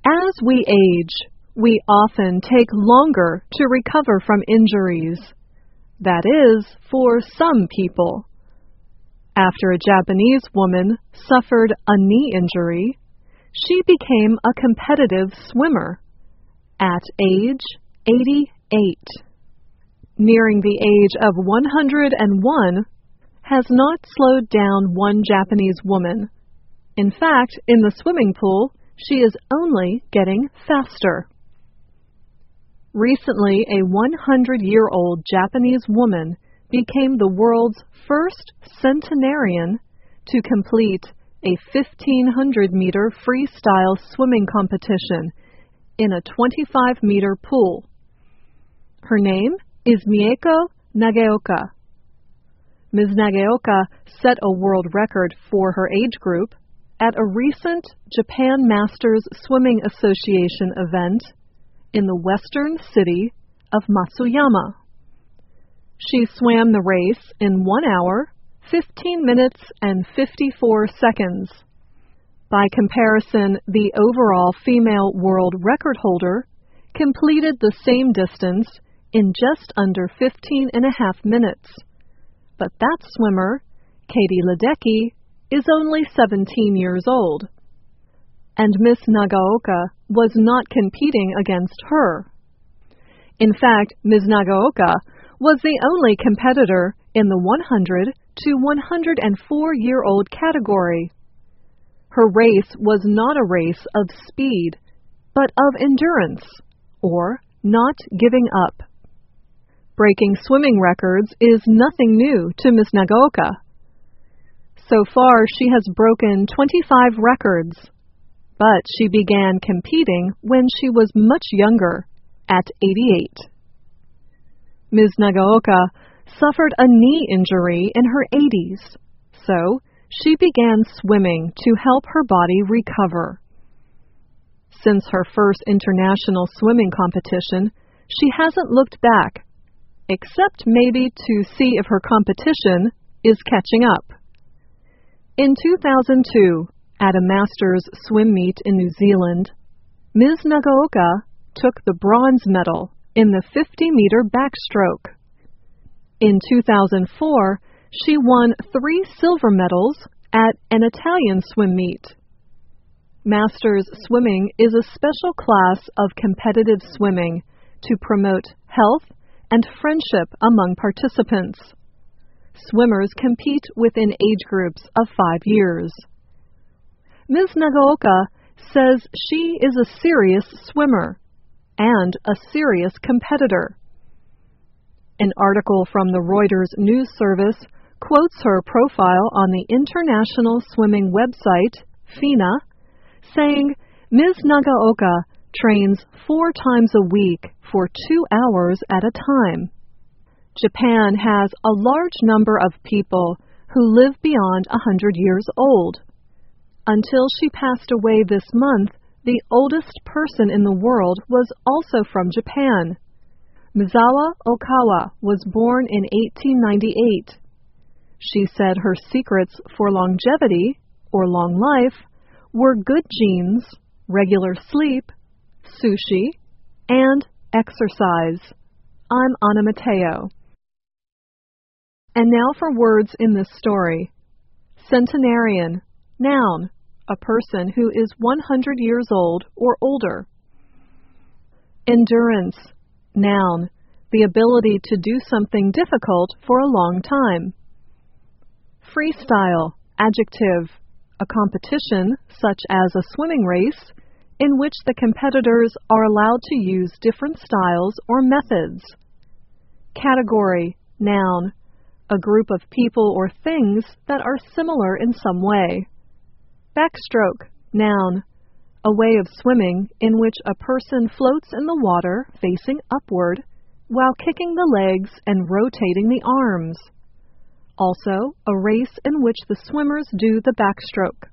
As we age, we often take longer to recover from injuries. That is, for some people. After a Japanese woman suffered a knee injury, she became a competitive swimmer at age 88. Nearing the age of 101 has not slowed down one Japanese woman. In fact, in the swimming pool, she is only getting faster. Recently, a 100-year-old Japanese woman became the world's first centenarian to complete a 1,500-meter freestyle swimming competition in a 25-meter pool. Her name is Mieko Nageoka. Ms. Nageoka set a world record for her age group at a recent Japan Masters Swimming Association event in the western city of Matsuyama. She swam the race in 1 hour, 15 minutes, and 54 seconds. By comparison, the overall female world record holder completed the same distance in just under 15 and a half minutes. But that swimmer, Katie Ledecky, is only 17 years old. And Miss Nagaoka was not competing against her. In fact, Ms. Nagaoka was the only competitor in the 100 to 104-year-old category. Her race was not a race of speed, but of endurance, or not giving up. Breaking swimming records is nothing new to Ms. Nagaoka. So far, she has broken 25 records, but she began competing when she was much younger, at 88. Ms. Nagaoka suffered a knee injury in her 80s, so she began swimming to help her body recover. Since her first international swimming competition, she hasn't looked back, except maybe to see if her competition is catching up. In 2002, at a Masters swim meet in New Zealand, Ms. Nagaoka took the bronze medal in the 50-meter backstroke. In 2004, she won 3 silver medals at an Italian swim meet. Masters swimming is a special class of competitive swimming to promote health and friendship among participants. Swimmers compete within age groups of 5 years. Ms. Nagaoka says she is a serious swimmer and a serious competitor. An article from the Reuters news service quotes her profile on the international swimming website, FINA, saying, Ms. Nagaoka trains 4 times a week for 2 hours at a time. Japan has a large number of people who live beyond 100 years old. Until she passed away this month, the oldest person in the world was also from Japan. Misawa Okawa was born in 1898. She said her secrets for longevity, or long life, were good genes, regular sleep, sushi, and exercise. I'm Anna Mateo. And now for words in this story. Centenarian, noun, a person who is 100 years old or older. Endurance, noun, the ability to do something difficult for a long time. Freestyle, adjective, a competition, such as a swimming race, in which the competitors are allowed to use different styles or methods. Category, noun, a group of people or things that are similar in some way. Backstroke, noun, a way of swimming in which a person floats in the water facing upward while kicking the legs and rotating the arms. Also, a race in which the swimmers do the backstroke.